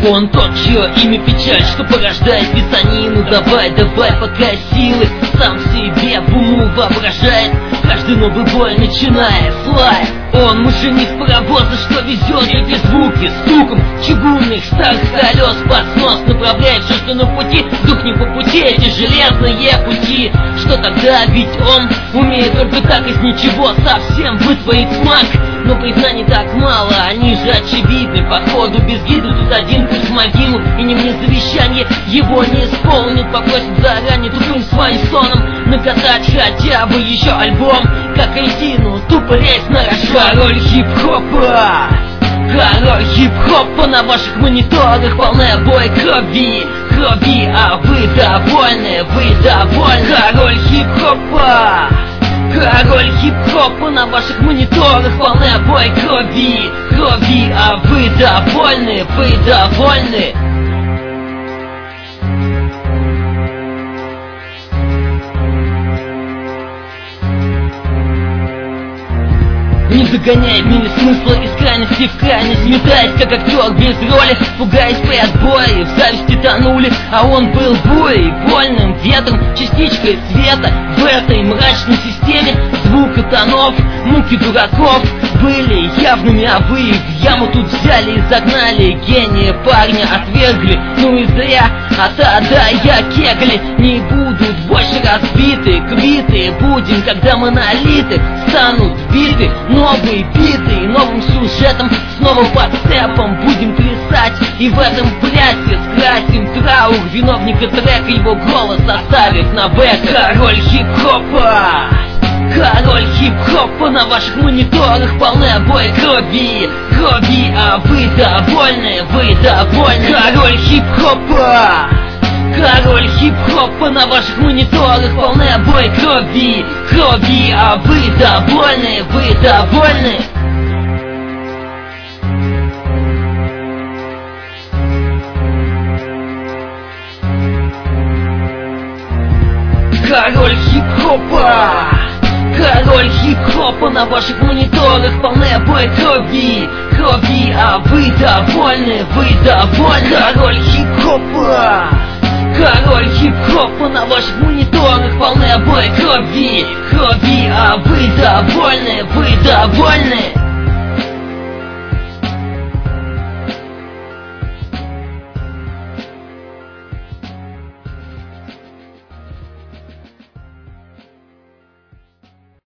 Он тот, чье имя печаль, что порождает писанину. Давай, пока силы сам себе в уму воображает. Каждый новый бой начинает слайд. Он машинист паровоза, что везет эти звуки стуком чугунных старых колес под снос. Направляет все, что на пути, дух не по пути, эти железные пути. Что тогда? Ведь он умеет только так из ничего совсем вытворить смак. Но признаний так мало, они же очевидны. Походу без гида тут один путь в могилу. И не мне завещание его не исполнит. Попросит заранее тупым своим соном накатать хотя бы еще альбом. Как Айтину, тупо лезть на рожон. Король хип-хопа, король хип-хопа, на ваших мониторах полная бой крови. А вы довольны, Король хип-хопа, король хип-хопа, на ваших мониторах полная бой крови. А вы довольны, Не догоняй в мире смысла из крайности в крайность, метаясь как актер без роли, пугаясь при отборе, в зависти тонули, а он был бурей, вольным ветром, частичкой света в этой мрачной системе звука тонов. Муки дураков были явными, а вы их в яму тут взяли и загнали. Гения парня отвергли, ну и зря, а тогда я кегли не будут больше разбиты. Квиты будем, когда монолиты станут биты. Новые биты и новым сюжетом, снова под степом будем плясать. И в этом плясе скрасим траур виновника трека, его голос оставив на бэк. Король хип-хопа, король хип-хопа, на ваших мониторах полная бой крови. А вы довольны, Король хип-хопа, король хип-хопа, на ваших мониторах полная бой крови. А вы довольны, Король хип-хопа, король хип-хопа, на ваших мониторах полная бой крови. А вы довольны, Король хип-хопа, король хип-хопа, на ваших мониторах полная бой крови. А вы довольны,